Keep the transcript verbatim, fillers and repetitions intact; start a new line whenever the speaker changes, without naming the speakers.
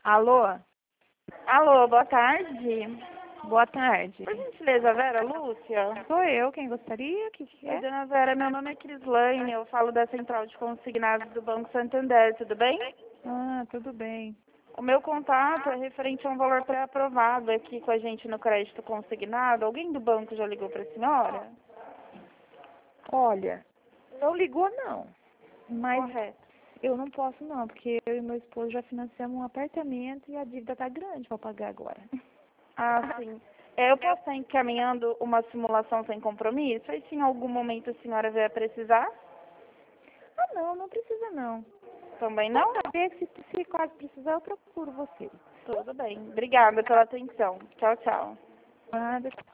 Alô?
Alô, boa tarde.
Boa tarde.
Por gentileza, Vera Lúcia?
Sou eu, quem gostaria? O que, que
Oi,
é?
dona Vera, meu nome é Crislaine, eu falo da Central de Consignados do Banco Santander, tudo bem?
Ah, tudo bem.
O meu contato é referente a um valor pré-aprovado aqui com a gente no crédito consignado. Alguém do banco já ligou para a senhora?
Olha, não ligou não, mas
Correto.
eu não posso não, porque eu e meu esposo já financiamos um apartamento e a dívida tá grande para pagar agora.
Ah, sim. É, eu posso estar encaminhando uma simulação sem compromisso? E se em algum momento a senhora vier precisar?
Ah, não, não precisa não.
Também
Só
não?
saber que se, se quase precisar, eu procuro você.
Tudo bem. Obrigada pela atenção. Tchau, tchau.
Nada.